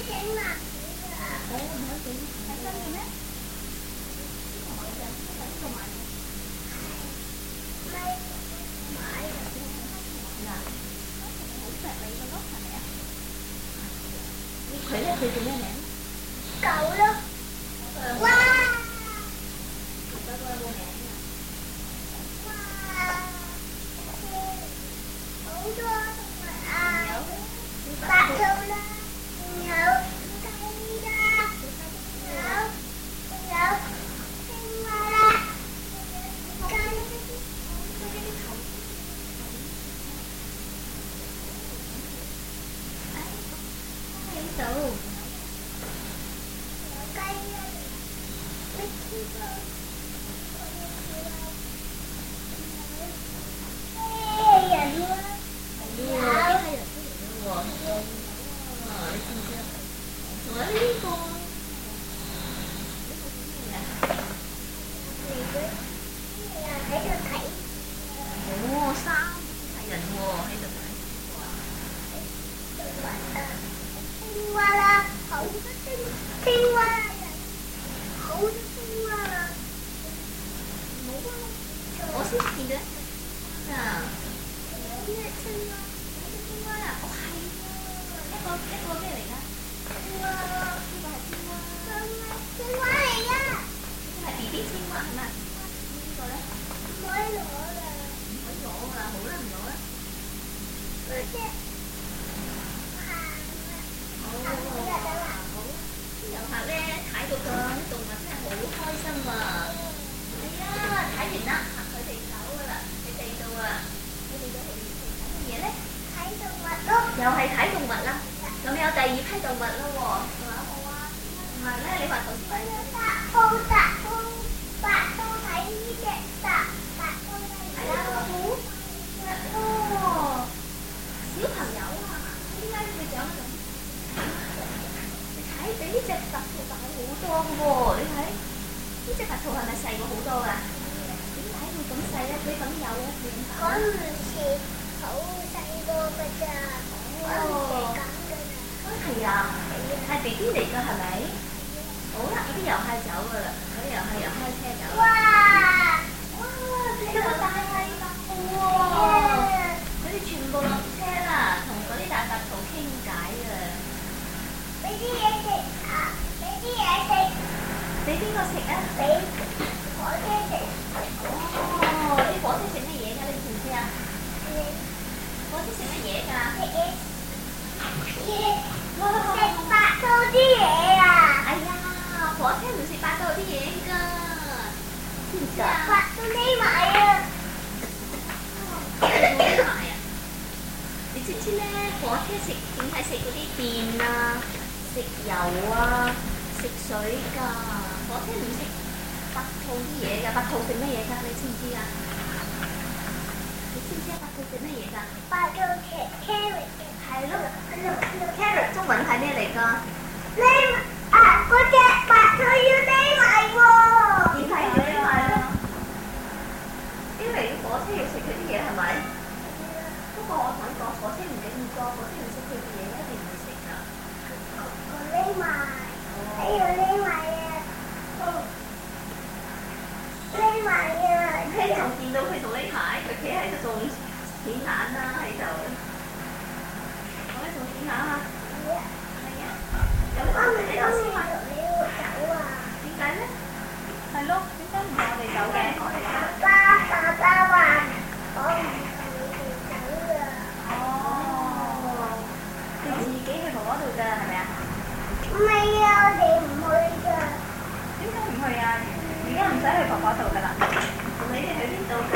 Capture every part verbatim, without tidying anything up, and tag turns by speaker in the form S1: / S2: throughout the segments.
S1: Ủa mình hỏi chị thấy nó gì á? Hỏi cho nó có mày. Là hủ sạch này con gốc hả mẹ? Khởi lên thì chị nghe mẹ.
S2: Cậu đó. Wow.
S1: Cho tôi vô mẹ nha.
S2: Wow. Hủ cho à. Bạn thương đó. Nhớ. Cây ra. Nhớ. Nhớ. Cây ra. Cây.
S1: Cây tù.
S2: Cây. Ê, dạ luôn.
S1: Đùa cái hay là cái gì đùa. Ờ, đi xin chưa? Nói đi con.
S2: Thấy được thấy.
S1: Ồ, sao? Hay là đùa hay là phải?
S2: Thiên hoa là hậu thiên hoa là hậu thiên hoa là
S1: Ủa, xíu gì nữa? À.
S2: thiên hoa
S1: Thiên hoa là, ồ hay. Cái con, cái con cái này đó.
S2: thiên hoa
S1: Thiên hoa là thiên hoa.
S2: thiên hoa này á
S1: Cái là bị biết thiên hoa mà. Rồi đó.
S2: mới lỗ là
S1: Mới lộ là hủ làm lộ á.
S2: rồi chứ hàng hàng là đã làm
S1: Dạo hả lê, thái đồ cơ, nó tùng mà cái hủ thôi xong mà. Đấy á, thái gì đó. Hoặc phải thì xấu là, cái tay đồ à. Cái tay đồ thì thái cái gì đấy.
S2: thấy được mặt đó
S1: Dạo hay thái đồ vật lắm. Rồi mèo tay gì thái đồ vật luôn rồi. Mà nó lại hoạt tổ chức đấy.
S2: tạ cô tạ cô tạ cô thấy đẹp tạ tạ cô này
S1: Ai đó hủ. Ồ. Xíu thằng dậu à. Đi ngay bây giờ nó thấy tí chắc tập thuộc tập hủ tô vô đấy thấy. Tí chắc tập thuộc là xài của hủ tô à. Tính thấy mình cũng xài ra cái phấn dầu á.
S2: có người xịt khẩu xay vô bây giờ có người xịt cắn đây nè
S1: Có thì à, hai tỷ tí đi cơ hả mày? Ủa là cái dầu hai chậu rồi là cái dầu hai dầu hai xe chậu.
S2: wow
S1: Wow, cái tay hay. Wow. Cái chuyện bộ lọc xe là同嗰啲大白兔傾偈啊。
S2: 俾啲嘢食啊俾啲嘢食
S1: 俾邊個食啊？
S2: 俾火車食
S1: 哦，啲火車食乜嘢㗎？你知唔知啊？火車食乜嘢㗎？
S2: 食白兔啲嘢啊
S1: 哎呀，火車唔食白兔啲嘢㗎，知唔知啊？
S2: 白兔匿埋啊
S1: 匿埋啊！你知唔知咧？火車食點解食嗰啲電啊、食油啊、食水㗎？火車唔食白兔啲嘢㗎，白兔食乜嘢㗎？你知唔知啊？你知唔知啊？白兔食乜嘢㗎？
S2: 白兔食 carrot
S1: 係咯，carrot 中文係咩嚟㗎？
S2: 匿啊嗰隻白兔要匿埋喎
S1: 點解要匿埋咧？因為火車要食佢啲嘢係咪？不過我想講，火車唔緊要多，火車唔食佢啲嘢一定唔會食㗎。
S2: 佢匿埋喺度匿埋啊匿埋啊
S1: 你仲見到佢同你排，佢企喺度仲顯眼啦喺度。我喺度顯眼啊！係啊，有冇
S2: 我唔
S1: 你
S2: 中意
S1: 頭先話
S2: 同你走啊
S1: 點解咧？係咯，點解唔係我哋走嘅？我哋走。
S2: 爸爸爸話我唔同你哋走啊
S1: 哦，你自己去婆婆度㗎係咪啊？
S2: 唔係啊我哋唔去㗎
S1: 點解唔去啊？而家唔使去婆婆度㗎啦。你哋去邊度㗎？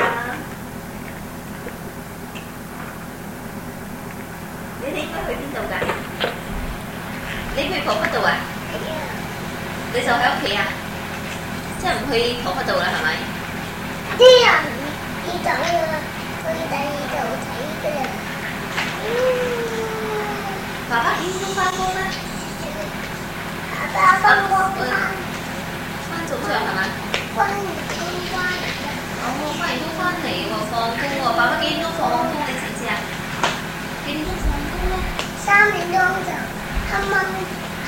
S1: 你哋應該去邊度㗎？你去婆婆度啊？你就喺屋企啊？即係唔去婆婆度啦，係咪？
S2: 啲人要走啊去第二度睇嘅
S1: 爸爸幾點鐘翻工咧？
S2: 爸爸幫我翻
S1: 翻早上係咪？
S2: 翻完工翻嚟
S1: 哦，翻完工翻嚟喎，放工喎。爸爸幾點鐘放工你知唔知啊？幾點鐘放工咧？
S2: 三點鐘就黑掹黑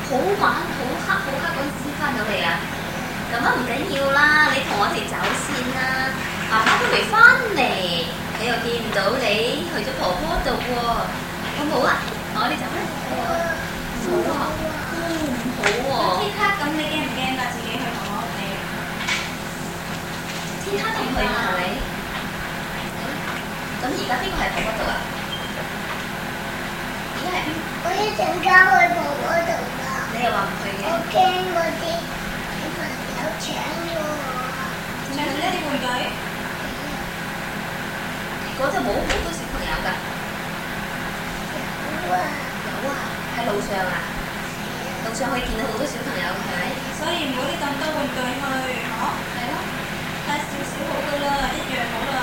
S1: 好晚好黑好黑嗰陣先翻到嚟啊！咁啊唔緊要啦，你同我哋走先啦。爸爸都未翻嚟，你又見唔到你去咗婆婆度喎，好唔好啊？同我哋走啦。好啊，嗯，好喎。
S3: 天黑咁你驚唔驚啊？自己去婆婆屋企。
S1: 天黑點去啊？係咪？咁而家邊個喺婆婆度啊？而家係邊？
S2: 我一陣間去婆婆度㗎。
S1: 你又話唔去嘅？
S2: 我驚嗰啲小朋友搶我。
S3: 搶咗一啲玩具？
S1: 嗰度冇好多小朋友㗎。
S2: 有啊。
S1: 有啊，喺路上啊。路上可以見到好多小朋友，係咪？
S3: 所以唔好拎咁多玩具去，嗬？
S1: 係咯。
S3: 帶少少好㗎啦，一樣好啦。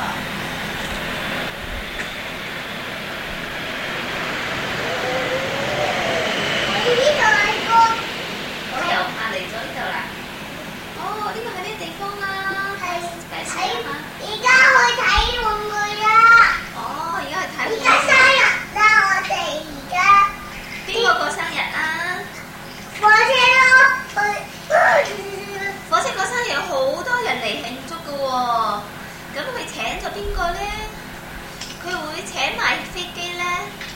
S2: 呢度係個。
S1: 我又啊嚟咗呢度啦。哦，呢個係咩地方啊？
S2: 係
S1: 介紹
S2: 睇
S1: 下。
S2: 而家去睇玩具啦！
S1: 哦，而家去睇
S2: 而
S1: 玩具。
S2: 家生日啦！我哋而家
S1: 邊個過生日啊？
S2: 火車咯，去
S1: 火車過生日有好多人嚟慶祝㗎喎。咁佢請咗邊個咧？佢會唔會請埋飛機咧？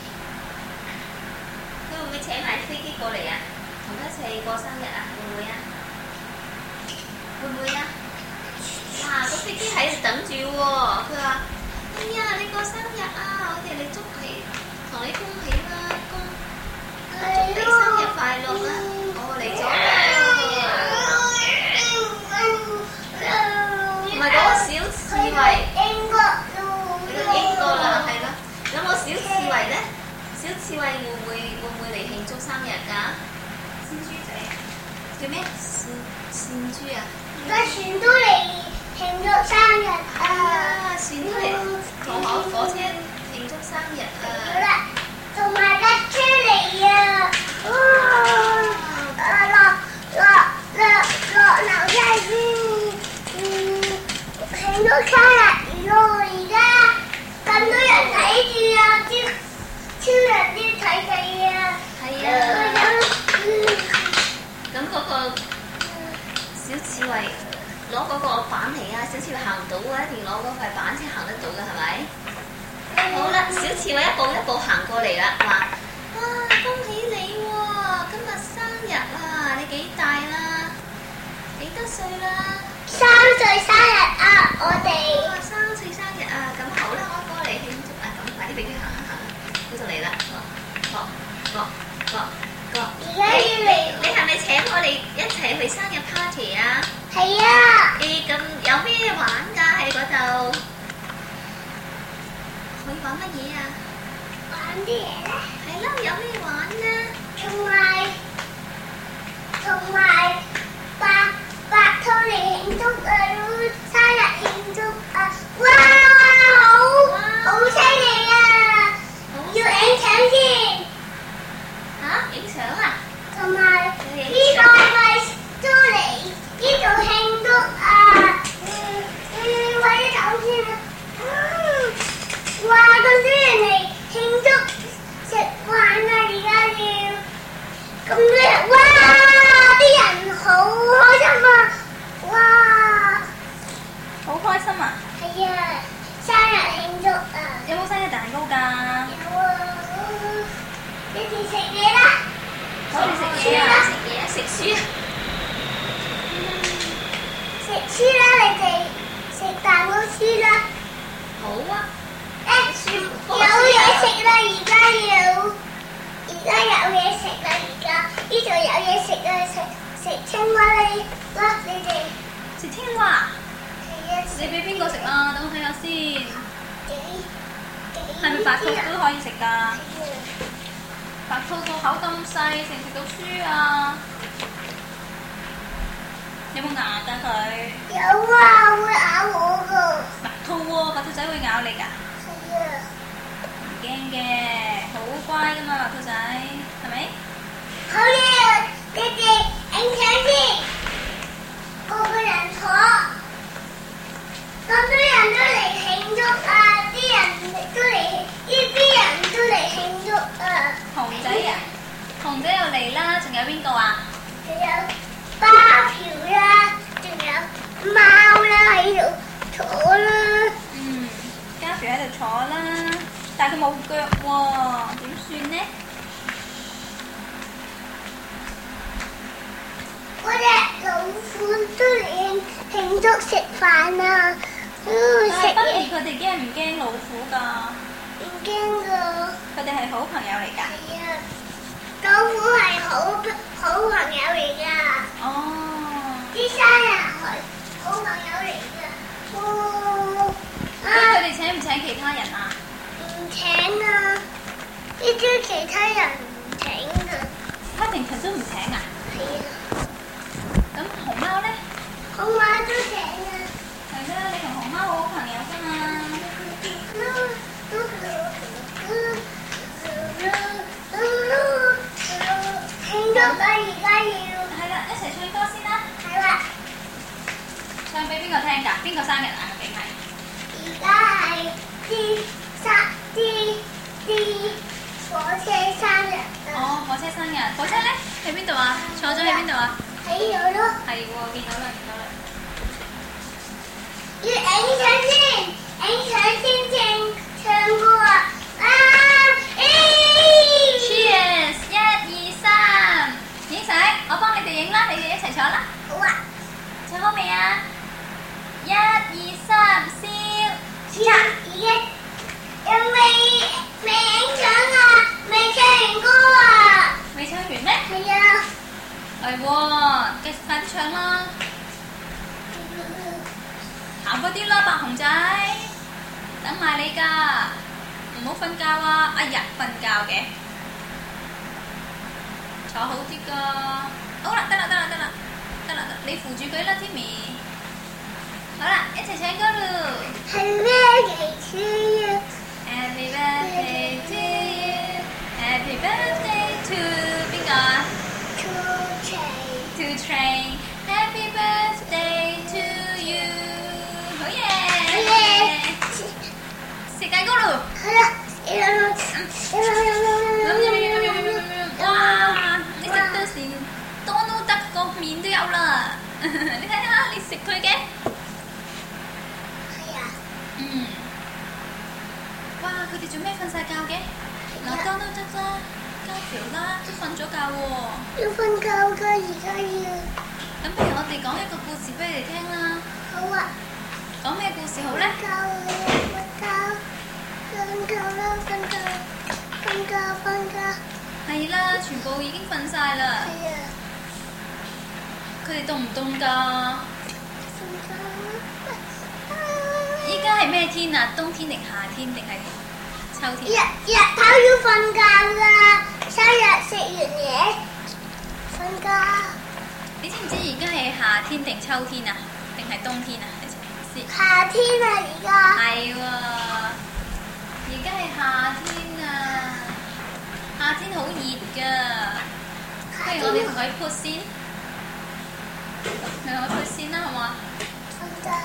S1: 佢會唔會請埋飛機過嚟啊？同佢一齊過生日啊？會唔會啊？會唔會啊？哇！個飛機喺度等住喎。佢話：哎呀，你過生日啊！我哋嚟祝你，同你恭喜啦，恭祝你生日快樂啦！我嚟咗啦！唔係嗰個小刺蝟，
S2: 英國路
S1: 你都經過啦，係啦。咁我小刺蝟咧，小刺蝟會唔會會唔會嚟慶祝生日㗎？
S3: 鮮豬仔。
S1: 叫咩？線線豬啊！
S2: 而家船都嚟慶祝生日啊！
S1: 啊，線都嚟同我火車慶祝生日
S2: 好
S1: 啊！
S2: 啦，同埋架車嚟啊！啊，落落落落樓梯先，嗯，慶祝生日咯！而家咁多人睇住啊，超超人啲睇睇啊！
S1: 係啊，
S2: 嗯
S1: 咁嗰個小刺蝟攞嗰個板嚟啊！小刺蝟行唔到啊，一定攞嗰塊板先行得到㗎，係咪？好啦，小刺蝟一步一步行過嚟啦，話：哇，恭喜你喎！今日生日啊！你幾大啦？幾多歲啦？
S2: 三歲生日啊！我哋
S1: 哇，三歲生日啊！咁好啦，我過嚟慶祝啊！咁快啲俾佢行一行啦，佢就嚟啦！各各各各
S2: 而家要嚟，
S1: 你係咪請我哋一齊去生日 party 啊？
S2: 係啊！
S1: 誒，咁有咩玩㗎喺嗰度？可以玩乜嘢啊？
S2: 玩啲嘢咧，
S1: 係咯，有咩玩啊？
S2: 同埋同埋白白兔嚟慶祝啊！生日慶祝啊！哇哇好好犀利啊！要影相先，
S1: 嚇，影相啊！
S2: 同埋呢個咪都嚟呢度慶祝啊！嗯嗯，快啲走先啊！嗯，哇咁多人嚟慶祝食飯啊！而家要咁多人，哇！啲人好開心啊！哇！
S3: 好開心啊！
S2: 係啊，生日慶祝啊！
S3: 有冇生日蛋糕㗎？
S2: 有啊！你哋食嘢啦！
S1: 我哋食嘢啊！食嘢啊！食書啊！
S2: 食書啦！你哋食蛋糕書啦！
S1: 好啊！
S2: 誒，有嘢食啦！而家有，而家有嘢食啦！而家呢度有嘢食啊！食食青蛙你啦！你哋
S3: 食青蛙。
S2: 係啊！
S3: 你俾邊個食啊？等我睇下先。
S2: 幾幾
S3: 係咪白兔都可以食㗎？
S2: 係啊
S3: 白兔個口咁細，食唔食到書啊？有冇牙㗎佢？
S2: 有啊，會咬我噶。
S3: 白兔喎，白兔仔會咬你㗎？
S2: 係啊，
S3: 唔驚嘅，好乖㗎嘛，白兔仔，係咪？
S2: 好嘢！你哋影相先，個個人坐，咁多人都嚟慶祝啊！啲人都嚟，呢啲人都嚟慶祝啊！
S3: 熊仔啊，熊仔又嚟啦，仲有邊個啊？ 冇腳喎，點算呢？
S2: 嗰隻老虎都嚟慶祝食飯啊！嗯，食
S3: 但係不如
S2: 嘢
S3: 佢哋驚唔驚老虎㗎？
S2: 唔驚噶。
S3: 佢哋係好朋友嚟㗎。
S2: 係啊，老虎係好好朋友嚟噶，
S3: 哦，
S2: 啲山人係好朋友嚟噶。哦，
S3: 咁佢
S2: 啊，
S3: 哋請唔請其他人啊？
S2: 唔請啊！呢啲其他人唔請噶。
S3: 他平常都唔請啊？
S2: 係啊，
S3: 咁熊貓呢？
S2: 好馬都請啊。
S3: 係啦，你同熊貓好好朋友㗎嘛。
S2: 慶祝啦！而家要
S3: 係啦，一齊唱歌先啦。
S2: 係啦，
S3: 唱俾邊個聽㗎？邊個生日啊？定係？
S2: 而家係啲生啲啲火車生日啊！
S3: 哦，火車生日。火車呢？喺邊度啊？坐咗喺邊度啊？
S2: 喺度咯，
S3: 係喎，見到啦，見到啦。
S2: 要影相先，影相先正唱歌啊！啊！誒
S3: Cheers！一二三，影相，我幫你哋影啦，你哋一齊坐啦。
S2: 好啊！
S3: 坐好未啊？一二三，笑。
S2: 而家又未未影相啊，未唱完歌啊！
S3: 未唱完咩？
S2: 係啊！
S3: 係喎，繼續快啲唱啦！行快啲啦，白熊仔，等埋你㗎，唔好瞓覺啊！哎呀，瞓覺嘅，坐好啲㗎。好啦，得啦，得啦，得啦，得啦，你扶住佢啦 ，Timmy。好啦，一齊唱歌咯！
S2: 係咩嚟先？
S3: Happy birthday to you, Happy birthday to 邊個啊？To Train, Happy birthday to you， 好嘢！時間到咯！
S2: 係啦，
S3: 哇！你食到時多都得個面都有啦，你睇下，你食佢嘅。
S2: 係啊，
S3: 嗯。哇！佢哋做咩瞓晒覺嘅？嗱，當當則啦，家條啦，都瞓咗覺喎。
S2: 要瞓覺㗎，而家要。
S3: 咁不如我哋講一個故事俾你哋聽啦。
S2: 好啊，
S3: 講咩故事好呢？
S2: 瞓覺啦，瞓覺，瞓覺啦，瞓覺，瞓覺，瞓覺。
S3: 係啦，全部已經瞓晒啦。
S2: 係啊，
S3: 佢哋凍唔凍㗎？
S2: 瞓覺啦。
S3: 依家係咩天啊？冬天定夏天定係秋
S2: 日
S3: 天？
S2: 日頭要瞓覺㗎，生日食完嘢瞓覺。
S3: 你知唔知而家係夏天定秋天啊？定係冬天啊？你知唔知？
S2: 夏天啊，而家。
S3: 係喎，而家係夏天啊！夏天好熱㗎，不如我哋同佢潑先，你同佢潑先啦，好嘛？
S2: 瞓覺，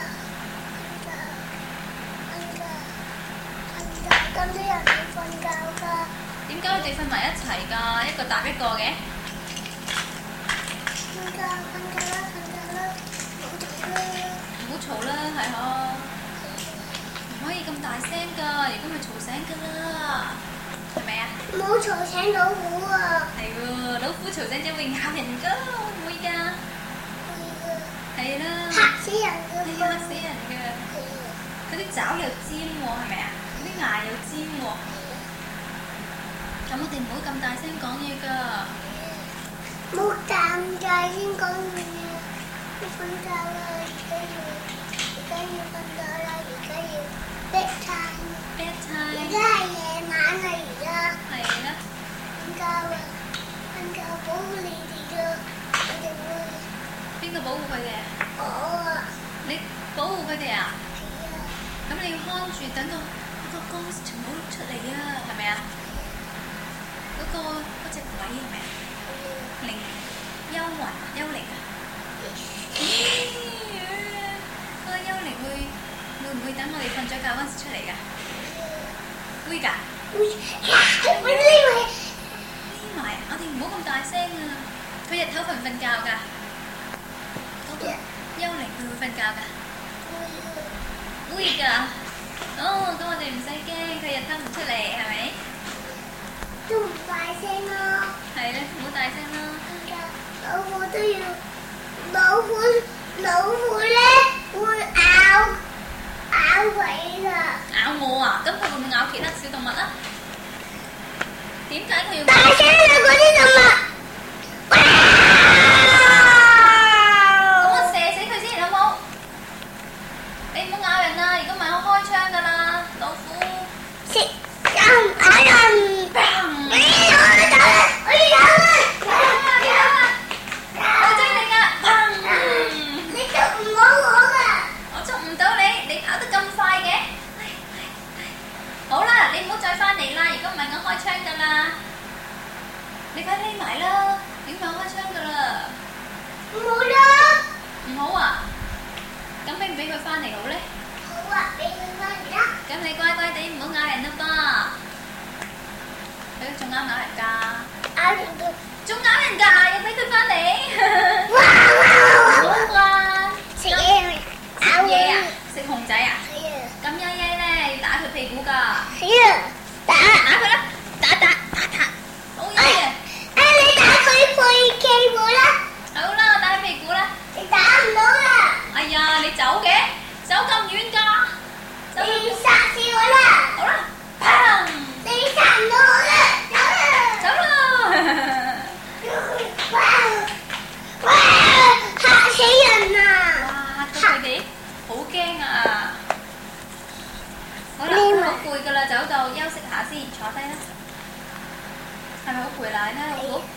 S2: 瞓覺，瞓覺，瞓覺，咁啲人要瞓覺㗎。
S3: 點解佢哋瞓埋一齊㗎？一個搭一個嘅？
S2: 瞓覺，瞓覺啦，瞓覺啦，
S3: 唔好嘈啦，係呵，唔可以咁大聲㗎，如果咪嘈醒㗎啦，係咪啊？
S2: 唔好嘈醒老虎啊！
S3: 係喎，老虎嘈醒咗會咬人㗎，會唔會㗎？係啦，
S2: 嚇死人㗎！
S3: 係嚇死人㗎，佢啲爪又尖喎，係咪啊？啲牙又尖喎，咁我哋唔好咁大聲講嘢㗎。
S2: 冇尷尬先講嘢，要瞓覺啦！而家要，而家要瞓覺啦！而家要 bedtime，
S3: bedtime
S2: 而家係夜晚啦！而家
S3: 係啦，
S2: 瞓覺啦，瞓覺保護你哋㗎，我哋會
S3: 邊個保護佢哋啊？
S2: 我啊，
S3: 你保護佢哋啊？
S2: 係啊，
S3: 咁你要看住，等個嗰個 ghost 唔好出嚟啊，係咪啊？嗰個嗰隻鬼係咪啊？靈幽魂幽靈啊？咦？嗰個幽靈會會唔會等我哋瞓咗覺嗰陣時出嚟㗎？會㗎？
S2: 會呀，會呢位
S3: 匿埋，我哋唔好咁大聲啊！佢日頭瞓唔瞓覺㗎？嗰個幽靈會唔會瞓覺㗎？會㗎。 哦，咁我哋唔使驚，佢又吞唔出嚟，係咪？
S2: 都唔大聲咯。
S3: 係咧，唔好大聲啦。
S2: 老虎都要，老虎老虎咧會咬咬你㗎。
S3: 咬我啊？咁佢會唔會咬其他小動物啊？點解佢要
S2: 大聲啊！嗰啲動物。
S3: 咁我射死佢先好冇？你唔好咬人啊！如果唔係我開槍㗎啦，老虎。
S2: 食人咬人。哎呀！我走啦！我要走啦！
S3: 我追你㗎！
S2: 你捉唔到我㗎。
S3: 我捉唔到你，你跑得咁快嘅。好啦，你唔好再翻嚟啦！如果唔係我開槍㗎啦。你快匿埋啦！點解我開槍㗎啦？
S2: 冇啦。
S3: 唔好啊！咁俾唔俾佢翻嚟好咧？
S2: 好啊，俾佢翻嚟啦。
S3: 咁你乖乖地唔好咬人啦噃。佢仲啱咬人㗎？
S2: 咬人㗎。
S3: 仲咬人㗎？又俾佢翻嚟？
S2: 哇哇哇！
S3: 好啩？
S2: 食嘢
S3: 食嘢啊？食熊仔啊？
S2: 係啊。
S3: 咁曳曳咧，要打佢屁股㗎。
S2: 係啊。打
S3: 打佢啦！打打打打！好嘢啊！
S2: 誒，你打佢背脊會啦。
S3: 好啦，打佢屁股啦！
S2: 你打唔到啦。
S3: 哎呀，你走嘅？走咁遠㗎？走咁遠
S2: 你殺死我啦！
S3: 好啦，砰！
S2: 你殺唔到我啦！走啦！
S3: 走啦！
S2: 哇哇！嚇死人啊！
S3: 哇！到佢哋好驚啊！好啦，好攰㗎啦，走到休息下先，坐低啦。係咪好攰啦？你睇老虎。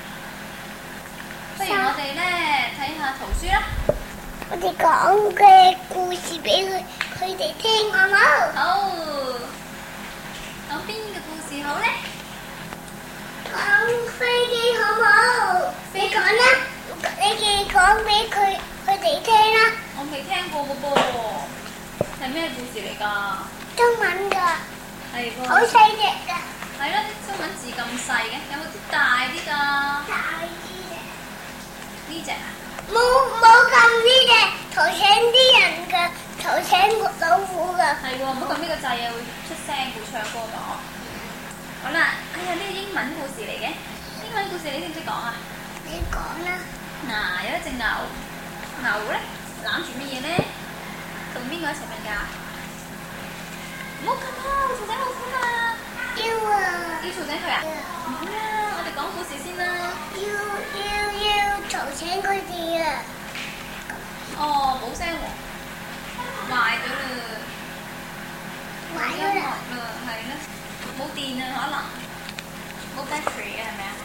S3: 不如我哋咧睇下圖書啦。
S2: 我哋講嘅故事俾佢佢哋聽好冇？
S3: 好。講邊個故事好咧？
S2: 講飛機好冇？你講啦，你哋講俾佢佢哋聽啦。
S3: 我未聽過嘅噃，係咩故事嚟㗎？
S2: 中文㗎，
S3: 係喎。
S2: 好細隻㗎。
S3: 係咯，啲中文字咁細嘅，有冇啲大啲㗎？
S2: 大啲嘅。
S3: 呢隻啊？
S2: 冇冇咁呢隻，頭請啲人嘅，頭請老虎㗎。
S3: 係喎，唔好撳呢個掣啊，會出聲，會唱歌㗎。好啦，哎呀，呢個英文故事嚟嘅，英文故事你識唔識講啊？
S2: 你講啦。
S3: 嗱，有一隻牛，牛咧攬住乜嘢咧？同邊個一齊瞓覺？唔好撳啊！會嘈醒老虎㗎。
S2: 要啊。
S3: 要嘈醒佢啊？唔好啦，我哋講故事先啦。
S2: 要要要嘈醒佢哋啊！
S3: 哦，冇聲喎，壞咗啦，
S2: 壞咗啦。
S3: 音樂啦，係啦，冇電啊，可能冇 battery 嘅係咪啊？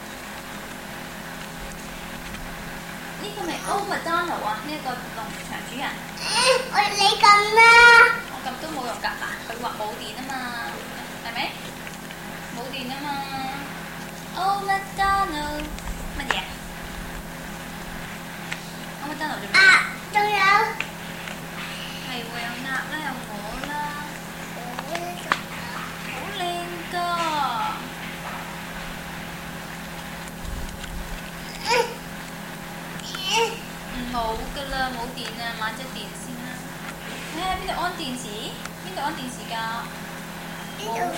S3: 呢個咪歐麥當勞啊？呢一個農場主人。
S2: 誒，我你撳啦。
S3: 我撳都冇用㗎，嗱，佢話冇電啊嘛，係咪？冇電啊嘛。歐麥當勞乜嘢？歐麥當勞做咩？
S2: 啊，仲有。
S3: 係喎，有鴨啦，有鵝啦，好靚㗎！唔好㗎啦，冇電啊，買隻電先啦。睇下邊度安電池？邊度安電池㗎？冇。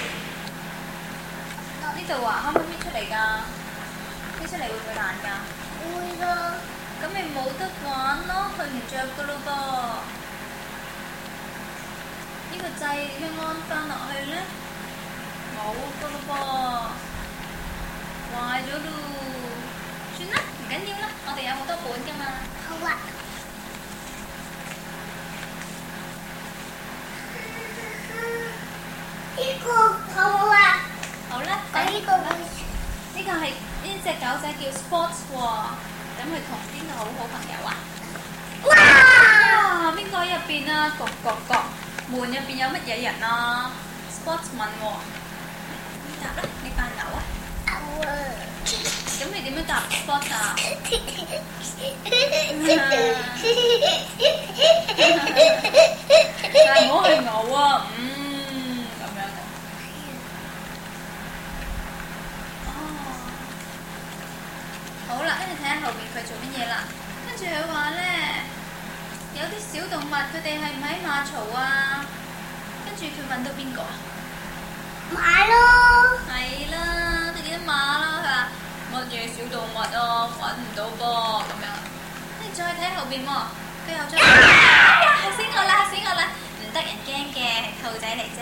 S3: 呢度啊，可唔可以搣出嚟㗎？搣出嚟會唔會爛㗎？
S2: 會㗎。
S3: 咁咪冇得玩咯，瞓唔着㗎咯噃。呢個掣點樣安翻落去咧？冇㗎咯噃，壞咗咯。算啦，唔緊要啦，我哋有好多本㗎嘛。
S2: 好啊。呢個好唔好啊？
S3: 好啦，
S2: 講呢個故事。
S3: 呢個係呢隻狗仔叫 Sports 喎，咁佢同邊個好好朋友啊？
S2: 哇！
S3: 啊，邊個喺入邊啊？焗焗焗，門入邊有乜嘢人啊 ？Sports 問喎，你答啦，你扮牛啊？
S2: 牛啊！
S3: 咁你點樣答 Sports 啊？但係我係牛啊，嗯，咁樣喎。哦，好啦，跟住睇下後面佢做乜嘢啦。跟住佢話咧，有啲小動物佢哋係唔係喺馬槽啊？ 跟住佢揾到邊個啊？
S2: 馬咯，
S3: 係啦，佢見到馬啦，佢話乜嘢小動物啊，揾唔到噃咁樣。跟住再睇後邊喎，佢又再，哎呀嚇死我啦嚇死我啦！唔得人驚嘅，係兔仔嚟啫，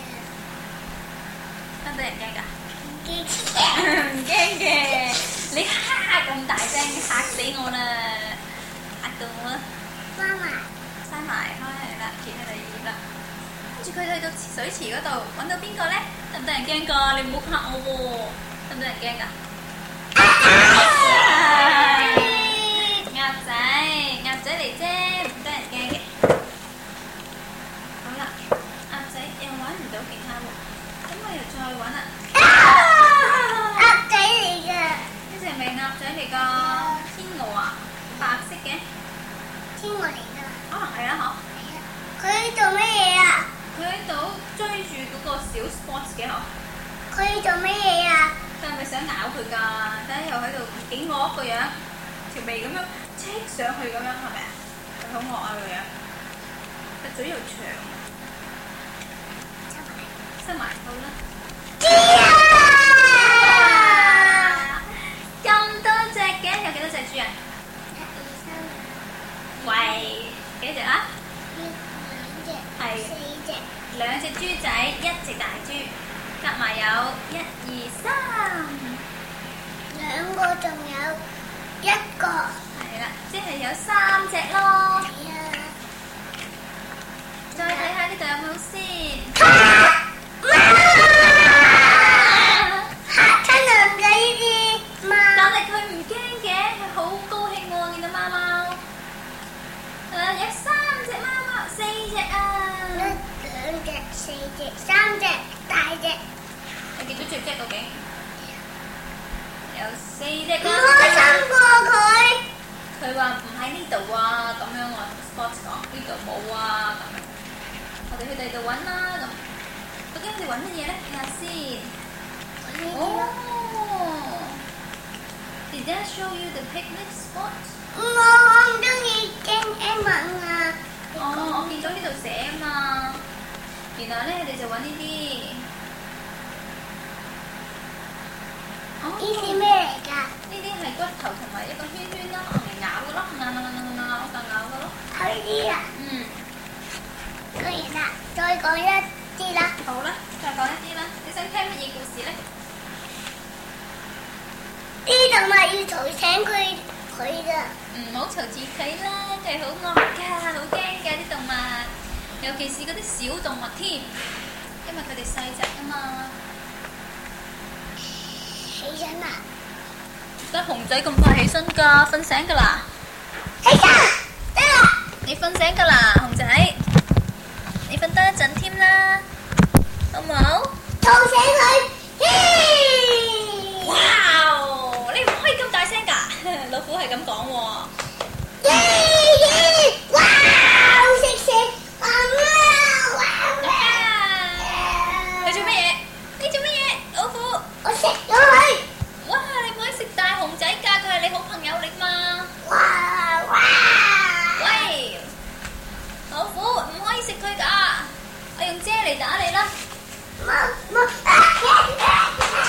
S3: 得唔得人驚㗎？唔驚嘅，你哈哈咁大聲嚇死我啦，嚇到我啦！
S2: 媽媽，
S3: 閂埋開係啦，揭喺第二頁啦。跟住佢去到水池嗰度揾到邊個咧？得唔得人驚㗎？你唔好嚇我喎，得唔得人驚㗎？鴨仔，鴨仔嚟啫，唔得人驚嘅。好啦，鴨仔又揾唔到其他喎，咁我又再揾啦。
S2: 鴨仔嚟嘅，
S3: 呢隻係咪鴨仔嚟㗎？天鵝啊，白色嘅，
S2: 天鵝嚟㗎。
S3: 可能係啦嗬。
S2: 佢做乜嘢啊？
S3: 佢喺度追住嗰個小 spot 嘅嗬。
S2: 佢做乜嘢啊？
S3: 佢係咪想咬佢㗎？睇下又喺度幾惡個樣，條眉咁樣戚上去咁樣係咪啊？佢好惡啊個樣，個嘴又長，收埋好啦。咁多隻嘅，有幾多隻豬啊？喂，幾多隻啊？係
S2: 四隻，
S3: 兩隻豬仔，一隻大豬，夾埋有一二三，
S2: 兩個仲有一個。
S3: 係啦，即係有三隻咯。
S2: 係啊。
S3: 再睇下呢度有冇先。
S2: 嚇親男仔啲貓。
S3: 但係佢唔驚嘅，佢好高興喎！見到貓貓，誒有三隻貓貓，四隻啊！
S2: 一、兩隻、四隻、三隻大隻。
S3: 你見到隻隻究竟？有四隻
S2: 唔
S3: 啦。
S2: 開心過佢。
S3: 佢話唔喺呢度啊，咁樣我 spot 講呢度冇啊，咁樣。我哋去第二度揾啦，咁。究竟我哋揾乜嘢咧？睇下先。哦。Did that show you the picnic spot？
S2: 我好唔中意驚英文啊！
S3: 哦，我見到呢度寫啊嘛。然後咧，你就揾呢啲。哦。
S2: 呢啲咩嚟㗎？
S3: 呢啲係骨頭同埋一個圈圈啦，用嚟咬嘅咯，咬咬咬咬咬咬咬嘅咯。
S2: 好啲啦，
S3: 嗯。
S2: 講完啦，再講一啲啦。
S3: 好啦，再講一啲啦。你想聽乜嘢故事咧？
S2: 啲動物要嘈醒佢佢㗎。
S3: 唔好嘈住佢啦，佢好惡㗎，好驚㗎啲動物，尤其是嗰啲小動物添，因為佢哋細隻啊嘛。
S2: 起身啦！
S3: 得熊仔咁快起身㗎，瞓醒㗎啦。
S2: 起身，得啦。
S3: 你瞓醒㗎啦，熊仔。你瞓多一陣添啦，好唔好？
S2: 嘈醒佢。
S3: 哇！你唔可以咁大聲㗎，老虎係咁講喎。
S2: 耶耶！哇！食食啊！哇！
S3: 你做乜嘢？你做乜嘢？老虎？
S2: 我食咗佢。
S3: 哇！你唔可以食大熊仔㗎，佢係你好朋友嚟嘛。
S2: 哇哇！
S3: 喂，老虎唔可以食佢㗎，我用遮嚟打你啦。
S2: 冇冇啊！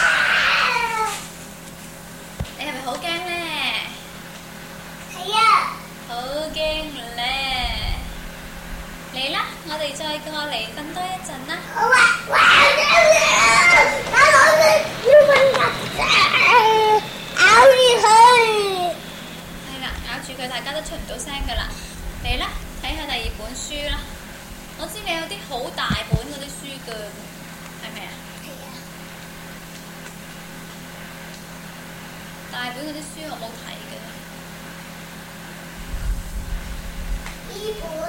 S3: 你係咪好驚咧？
S2: 係啊！
S3: 好驚咧！嚟啦，我哋再過嚟瞓多一陣啦。
S2: 好啊！哇！打我佢要瞓覺，咬住佢。
S3: 係啦，咬住佢，大家都出唔到聲㗎啦。嚟啦，睇下第二本書啦。我知你有啲好大本嗰啲書㗎，係咪啊？
S2: 係啊！
S3: 大本嗰啲書我冇睇嘅。
S2: 呢本，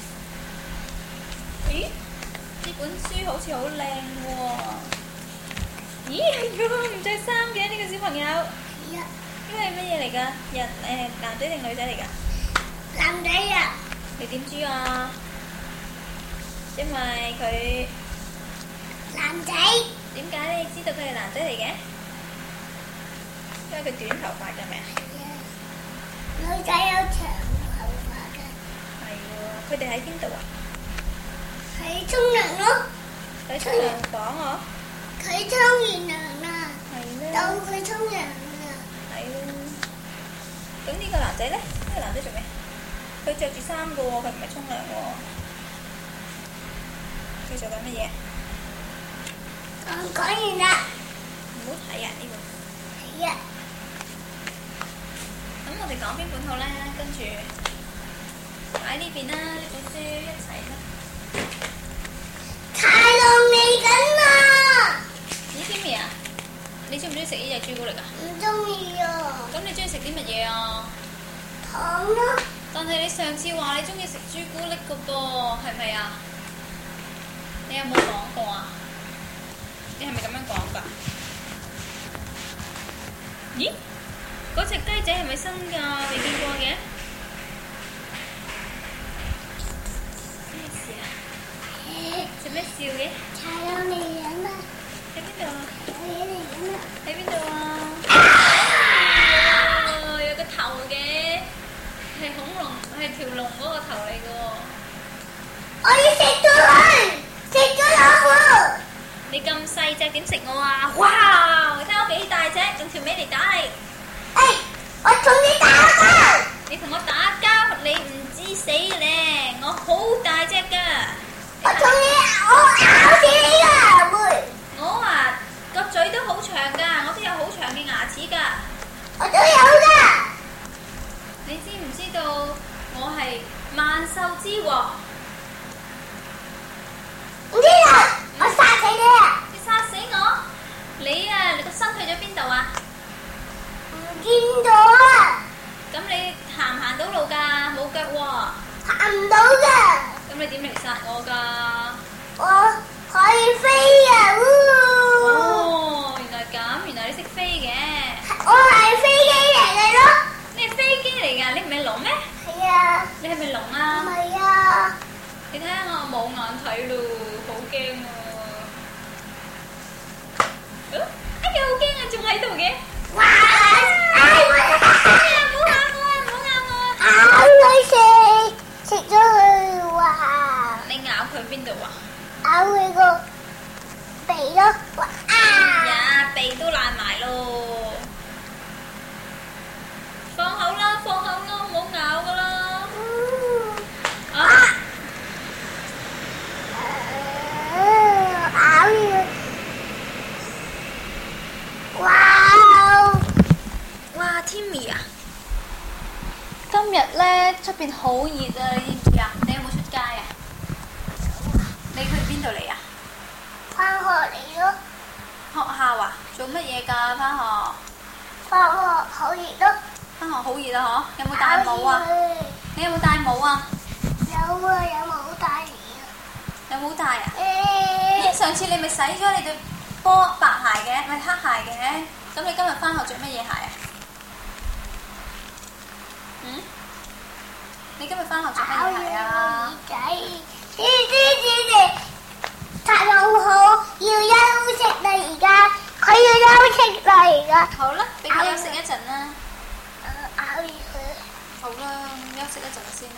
S3: 咦？呢本書好似好靚喎。咦？係喎，唔着衫嘅呢個小朋友。
S2: 係啊！
S3: 呢個係乜嘢嚟㗎？人誒男仔定女仔嚟㗎？
S2: 男仔啊！
S3: 你點知啊？因為佢
S2: 男仔。
S3: 點解你知道佢係男仔嚟嘅？因為佢短頭髮㗎咩？
S2: 女仔有長頭髮㗎。
S3: 係喎，佢哋喺邊度啊？
S2: 喺沖涼咯，
S3: 喺沖涼房嗬。
S2: 佢沖完涼啦，
S3: 係
S2: 到
S3: 啦。
S2: 佢沖涼啦。
S3: 係啦。咁呢個男仔咧？呢個男仔做咩？佢着住衫嘅喎，佢唔係沖涼喎。佢做緊乜嘢？
S2: 講講完啦，
S3: 唔好睇啊！呢個。
S2: 係啊，
S3: 咁我哋講邊本好咧？跟住喺呢邊啦，呢本書一齊啦。
S2: 太郎嚟緊啦！
S3: 咦，Timmy啊，你中唔中意食呢隻朱古力啊？
S2: 唔中意啊，
S3: 咁你中意食啲乜嘢啊？
S2: 糖咯，
S3: 但係你上次話你中意食朱古力嘅噃，係咪啊？你有冇講過啊？你係咪咁樣講㗎？咦？嗰隻雞仔係咪新㗎？未見過嘅？咩事啊？做咩笑嘅？
S2: 太郎嚟緊啦，
S3: 喺邊度啊？
S2: 有嘢嚟緊啦！
S3: 喺邊度啊？哦，有個頭嘅，係恐龍，係條龍嗰個頭嚟嘅喎。
S2: 我要食咗佢，食咗老虎。
S3: 你咁細隻點食我啊？哇！你睇我幾大隻，用條尾嚟打你。
S2: 誒，我同你打交。
S3: 你同我打交，你唔知死咧！我好大隻㗎。
S2: 我同你，我咬死你㗎，會。
S3: 我啊個嘴都好長㗎，我都有好長嘅牙齒㗎。
S2: 我都有㗎。
S3: 你知唔知道我係萬獸之王？
S2: 唔知啦，我殺死你啊！
S3: 你殺死我？你啊，你個身去咗邊度啊？
S2: 唔見到啊，
S3: 咁你行唔行到路㗎？冇腳喎。
S2: 行唔到㗎。
S3: 咁你點嚟殺我㗎？
S2: 我可以飛啊！嗚
S3: 哦，原來咁，原來你識飛嘅。
S2: 我係飛機嚟嘅咯。
S3: 你係飛機嚟㗎？你唔係龍咩？
S2: 係啊。
S3: 你係咪龍
S2: 唔
S3: 啊？
S2: 係啊。
S3: 你睇下我冇眼睇咯，好驚啊！哦哎呀，好驚啊，仲喺度嘅。
S2: 哇！哎
S3: 哎呀，唔好咬我啊！唔好咬我啊！
S2: 咬佢食，食咗佢哇！
S3: 你咬佢邊度啊？
S2: 咬佢個鼻咯，哇！
S3: 哎呀，鼻都爛埋咯！放口啦，放口啦，唔好咬噶啦！
S2: 嗯
S3: 啊！
S2: 咬佢！哇！
S3: 哇，Timmy 啊！今日咧出邊好熱啊，你知唔知啊？你有冇出街啊？你去邊度嚟啊？
S2: 翻學嚟咯，
S3: 學校啊？做乜嘢㗎？翻學？
S2: 翻學好熱咯。
S3: 翻學好熱啊！嗬？有冇戴帽啊？
S2: 咬佢
S3: 你有冇戴帽啊？
S2: 有啊，有冇帶嚟啊？
S3: 有冇戴啊？咦，
S2: 誒，
S3: 上次你咪洗咗你對波白鞋嘅，咪黑鞋嘅，咁你今日翻學着乜嘢鞋啊？嗯？你今日翻學着乜
S2: 咬
S3: 嘢鞋
S2: 佢個
S3: 啊
S2: 耳？仔，呢啲啲太老好要休息啦，而家佢要休息啦，而家。
S3: 好啦，俾佢休息一陣啦。
S2: 誒，咬住佢。
S3: 好啦，休息一陣先啦。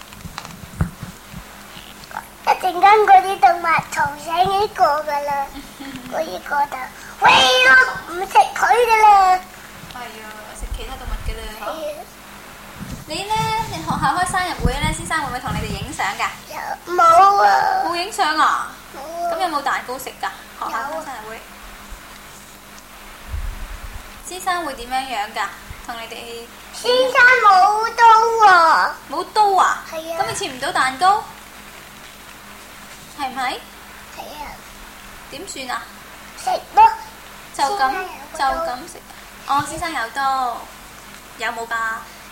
S2: 一陣間嗰啲動物嘈醒呢個噶啦，嗰啲個就喂咯，唔食佢噶啦。
S3: 係啊，食其他動物嘅啦。嗬
S2: 係啊
S3: 你咧，你學校開生日會咧，先生會唔會同你哋影相㗎？
S2: 有冇啊？
S3: 冇影相啊？
S2: 冇啊。
S3: 咁有冇蛋糕食㗎？學校開生日會，先生會點樣樣㗎？同你哋
S2: 先生冇刀啊！
S3: 冇刀啊？
S2: 係啊
S3: 咁你切唔到蛋糕，係唔係？
S2: 係啊，
S3: 點算啊？
S2: 食咯。
S3: 就咁
S2: 先生有
S3: 就
S2: 刀
S3: 咁食。哦，先生有刀，有冇㗎？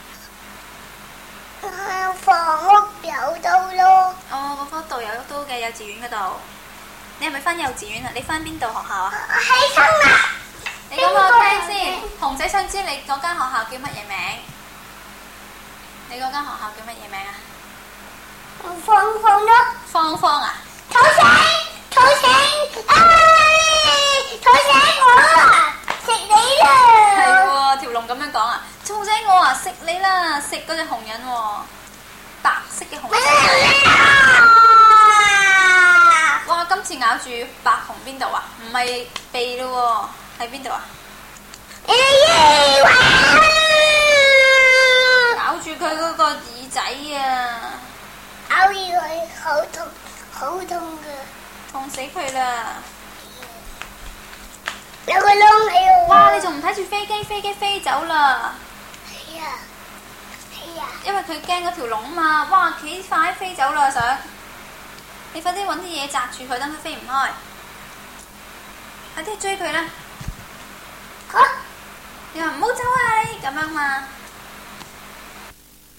S2: 啊房屋有刀咯。
S3: 哦，嗰度有刀嘅，幼稚園嗰度。你係咪翻幼稚園啊？你翻邊度學校啊？
S2: 起身啦！
S3: 你講俾我聽先，紅仔想知你嗰間學校叫乜嘢名？你嗰間學校叫乜嘢名啊？
S2: 放放咯，
S3: 芳芳啊？
S2: 吵醒，吵醒，哎，吵醒我啊！食你
S3: 係
S2: 啦！
S3: 喎，條龍咁樣講啊！嘈醒我啊！食你啦！食嗰隻紅人喎，白色嘅紅人。 次咬住白熊邊度啊？唔係鼻咯喎，喺邊度啊？咬住佢嗰個耳仔啊！
S2: 咬住佢好痛，好痛㗎，
S3: 痛死佢啦！
S2: 有個窿喺度。
S3: 哇！你仲唔睇住飛機？飛機飛走啦！
S2: 係啊，係啊。
S3: 因為佢驚嗰條龍嘛，哇！幾快飛走啦想，你快啲揾啲嘢擲住佢，等佢飛唔開。快啲追佢啦！
S2: 嚇！
S3: 你話唔好走啊你咁樣嘛〜